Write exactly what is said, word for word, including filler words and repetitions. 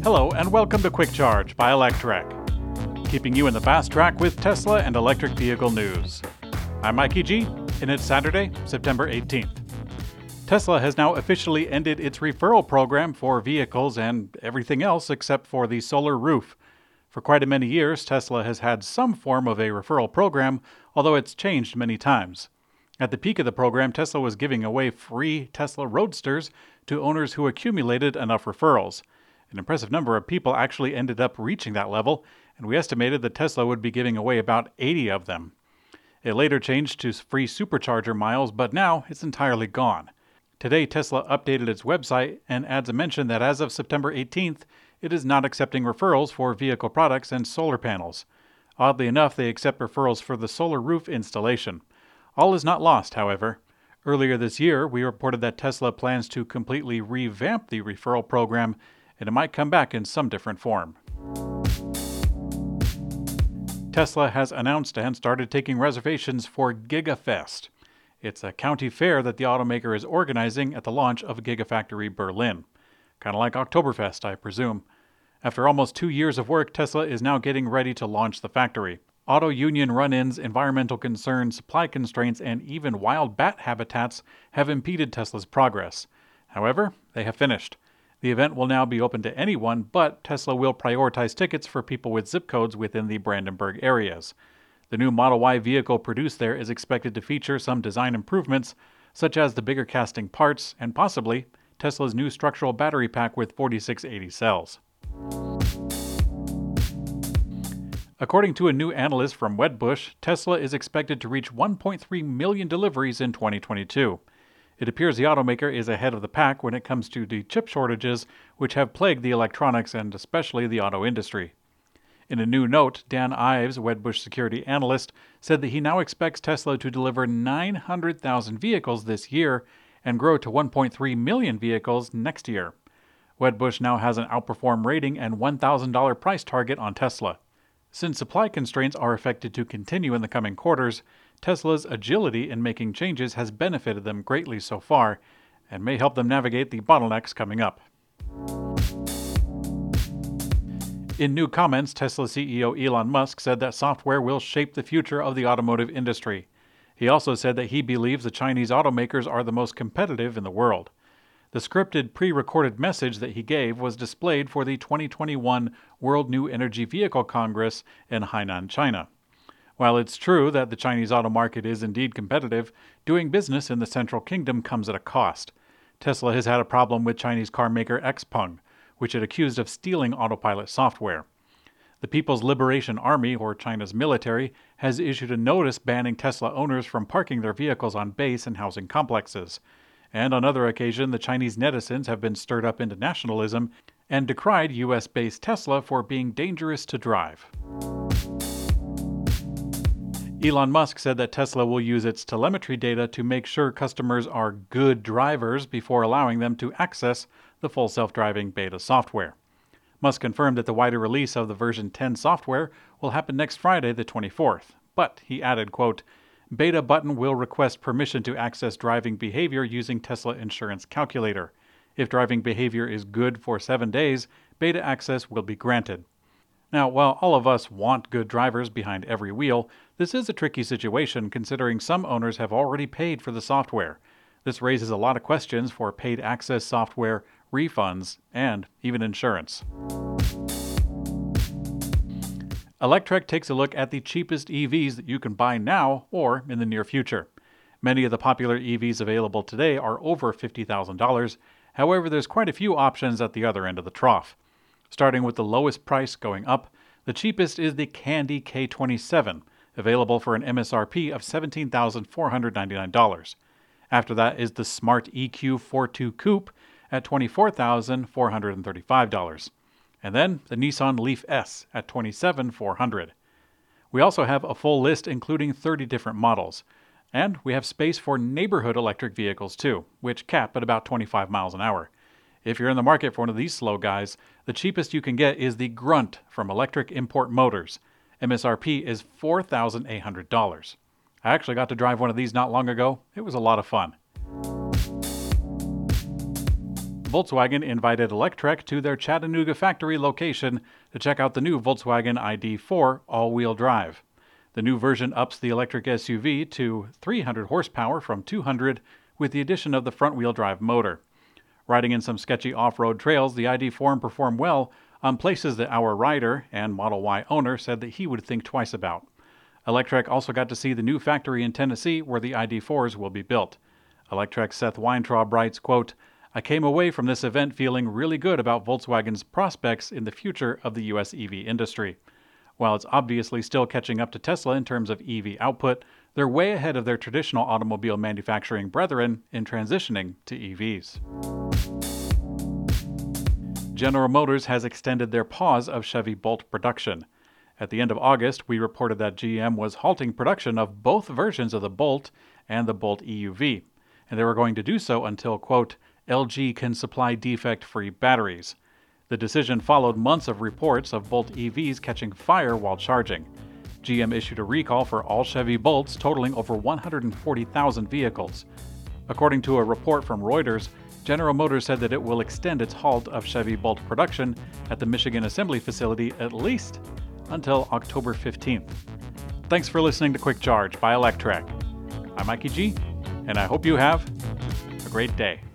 Hello and welcome to Quick Charge by Electrek, keeping you in the fast track with Tesla and electric vehicle news. I'm Mikey G, and it's Saturday, September eighteenth. Tesla has now officially ended its referral program for vehicles and everything else except for the solar roof. For quite a many years, Tesla has had some form of a referral program, although it's changed many times. At the peak of the program, Tesla was giving away free Tesla Roadsters to owners who accumulated enough referrals. An impressive number of people actually ended up reaching that level, and we estimated that Tesla would be giving away about eighty of them. It later changed to free supercharger miles, but now it's entirely gone. Today, Tesla updated its website and adds a mention that as of September eighteenth, it is not accepting referrals for vehicle products and solar panels. Oddly enough, they accept referrals for the solar roof installation. All is not lost, however. Earlier this year, we reported that Tesla plans to completely revamp the referral program, and it might come back in some different form. Tesla has announced and started taking reservations for GigaFest. It's a county fair that the automaker is organizing at the launch of Gigafactory Berlin. Kind of like Oktoberfest, I presume. After almost two years of work, Tesla is now getting ready to launch the factory. Auto union run-ins, environmental concerns, supply constraints, and even wild bat habitats have impeded Tesla's progress. However, they have finished. The event will now be open to anyone, but Tesla will prioritize tickets for people with zip codes within the Brandenburg areas. The new Model Y vehicle produced there is expected to feature some design improvements, such as the bigger casting parts and possibly Tesla's new structural battery pack with forty-six eighty cells. According to a new analyst from Wedbush, Tesla is expected to reach one point three million deliveries in twenty twenty-two. It appears the automaker is ahead of the pack when it comes to the chip shortages which have plagued the electronics and especially the auto industry. In a new note, Dan Ives, Wedbush security analyst, said that he now expects Tesla to deliver nine hundred thousand vehicles this year and grow to one point three million vehicles next year. Wedbush now has an outperform rating and one thousand dollars price target on Tesla. Since supply constraints are expected to continue in the coming quarters, Tesla's agility in making changes has benefited them greatly so far and may help them navigate the bottlenecks coming up. In new comments, Tesla C E O Elon Musk said that software will shape the future of the automotive industry. He also said that he believes the Chinese automakers are the most competitive in the world. The scripted pre-recorded message that he gave was displayed for the twenty twenty-one World New Energy Vehicle Congress in Hainan, China. While it's true that the Chinese auto market is indeed competitive, doing business in the Central Kingdom comes at a cost. Tesla has had a problem with Chinese car maker Xpeng, which it accused of stealing autopilot software. The People's Liberation Army, or China's military, has issued a notice banning Tesla owners from parking their vehicles on base and housing complexes. And on other occasions, the Chinese netizens have been stirred up into nationalism and decried U S-based Tesla for being dangerous to drive. Elon Musk said that Tesla will use its telemetry data to make sure customers are good drivers before allowing them to access the full self-driving beta software. Musk confirmed that the wider release of the version ten software will happen next Friday, the twenty-fourth. But he added, quote, "Beta button will request permission to access driving behavior using Tesla Insurance Calculator. If driving behavior is good for seven days, beta access will be granted." Now, while all of us want good drivers behind every wheel, this is a tricky situation considering some owners have already paid for the software. This raises a lot of questions for paid access software, refunds, and even insurance. Electrek takes a look at the cheapest E Vs that you can buy now or in the near future. Many of the popular E Vs available today are over fifty thousand dollars. However, there's quite a few options at the other end of the trough. Starting with the lowest price going up, the cheapest is the Candy K twenty-seven, available for an M S R P of seventeen thousand four hundred ninety-nine dollars. After that is the Smart E Q forty-two Coupe at twenty-four thousand four hundred thirty-five dollars. And then the Nissan Leaf S at twenty-seven thousand four hundred dollars. We also have a full list including thirty different models. And we have space for neighborhood electric vehicles too, which cap at about twenty-five miles an hour. If you're in the market for one of these slow guys, the cheapest you can get is the Grunt from Electric Import Motors. M S R P is four thousand eight hundred dollars. I actually got to drive one of these not long ago. It was a lot of fun. Volkswagen invited Electrek to their Chattanooga factory location to check out the new Volkswagen I D four all-wheel drive. The new version ups the electric S U V to three hundred horsepower from two hundred with the addition of the front-wheel drive motor. Riding in some sketchy off-road trails, the I D four performed well on places that our rider and Model Y owner said that he would think twice about. Electrek also got to see the new factory in Tennessee where the I D fours will be built. Electrek's Seth Weintraub writes, quote, "I came away from this event feeling really good about Volkswagen's prospects in the future of the U S E V industry. While it's obviously still catching up to Tesla in terms of E V output, they're way ahead of their traditional automobile manufacturing brethren in transitioning to E Vs." General Motors has extended their pause of Chevy Bolt production. At the end of August, we reported that G M was halting production of both versions of the Bolt and the Bolt E U V, and they were going to do so until, quote, "L G can supply defect-free batteries." The decision followed months of reports of Bolt E Vs catching fire while charging. G M issued a recall for all Chevy Bolts totaling over one hundred forty thousand vehicles. According to a report from Reuters, General Motors said that it will extend its halt of Chevy Bolt production at the Michigan assembly facility at least until October fifteenth. Thanks for listening to Quick Charge by Electrek. I'm Mikey G, and I hope you have a great day.